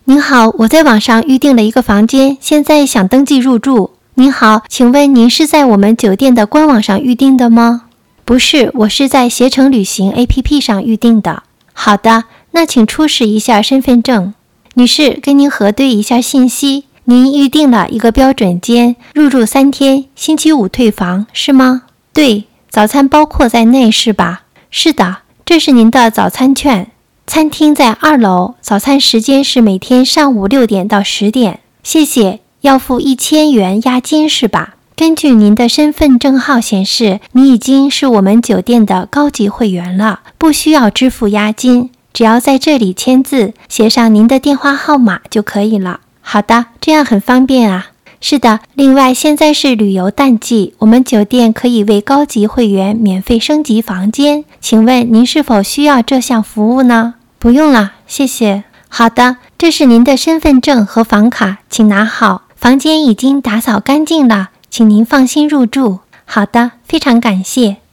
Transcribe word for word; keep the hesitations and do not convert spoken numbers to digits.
您好，我在网上预订了一个房间，现在想登记入住。您好，请问您是在我们酒店的官网上预订的吗？不是，我是在携程旅行 A P P 上预订的。好的，那请出示一下身份证。女士，跟您核对一下信息，您预订了一个标准间，入住三天，星期五退房，是吗？对，早餐包括在内是吧？是的，这是您的早餐券。餐厅在二楼，早餐时间是每天上午六点到十点。谢谢，要付一千元押金是吧？根据您的身份证号显示，你已经是我们酒店的高级会员了，不需要支付押金，只要在这里签字，写上您的电话号码就可以了。好的，这样很方便啊。是的，另外现在是旅游淡季，我们酒店可以为高级会员免费升级房间，请问您是否需要这项服务呢？不用了，谢谢。好的，这是您的身份证和房卡，请拿好。房间已经打扫干净了，请您放心入住。好的，非常感谢。